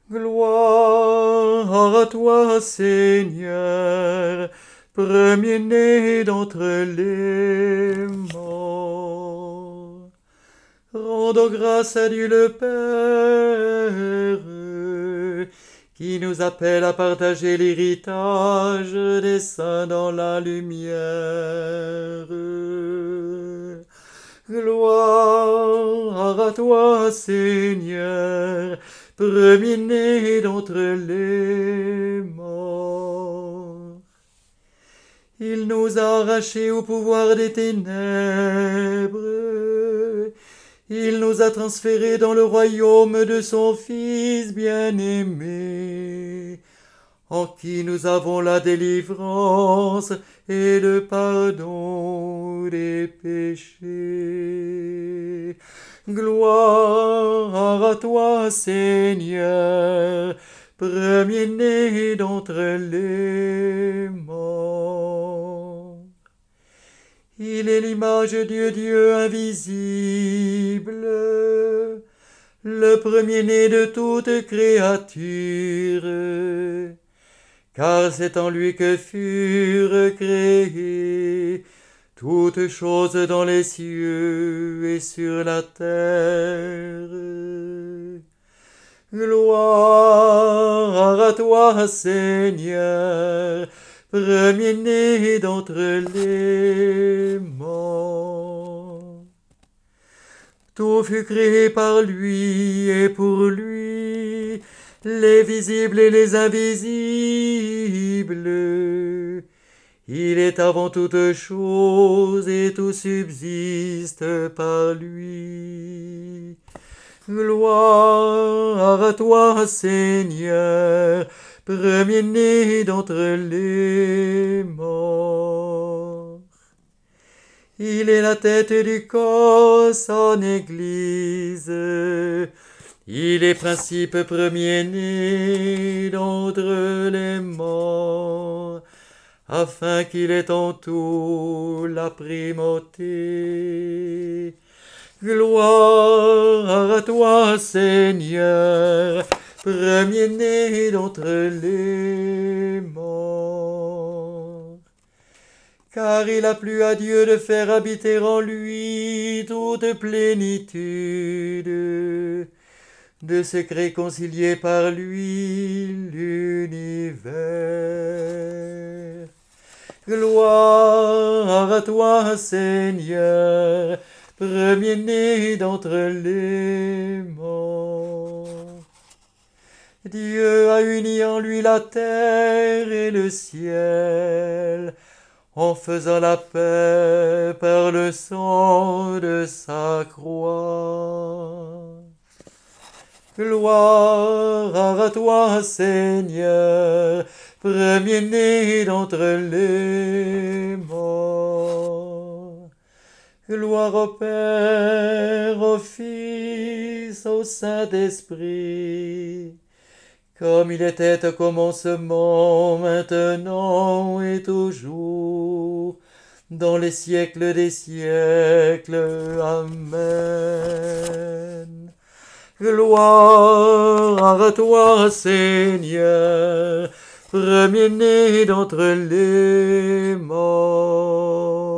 Gloire à toi, Seigneur, premier-né d'entre les morts. Rendons grâce à Dieu le Père, qui nous appelle à partager l'héritage des saints dans la lumière. Gloire à toi, Seigneur, premier-né d'entre les morts. Il nous a arrachés au pouvoir des ténèbres. Il nous a transférés dans le royaume de son Fils bien-aimé, en qui nous avons la délivrance et le pardon des péchés. Gloire à toi, Seigneur, premier-né d'entre les morts. Il est l'image du Dieu invisible, le premier-né de toute créature, car c'est en lui que furent créées toutes choses dans les cieux et sur la terre. Gloire à toi, Seigneur, premier-né d'entre les morts. Tout fut créé par lui et pour lui, les visibles et les invisibles. Il est avant toutes choses et tout subsiste par lui. Gloire à toi, Seigneur, premier-né d'entre les morts. Il est la tête du corps, son Église. Il est principe premier-né d'entre les morts, afin qu'il ait en tout la primauté. Gloire à toi, Seigneur, premier-né d'entre les morts. Car il a plu à Dieu de faire habiter en lui toute plénitude, de se réconcilier par lui l'univers. Gloire à toi, Seigneur, premier-né d'entre les morts. Dieu a uni en lui la terre et le ciel, en faisant la paix par le sang de sa croix. Gloire à toi, Seigneur, premier-né d'entre les morts. Gloire au Père, au Fils, au Saint-Esprit, comme il était au commencement, maintenant et toujours, dans les siècles des siècles. Amen. Gloire à toi, Seigneur, premier-né d'entre les morts.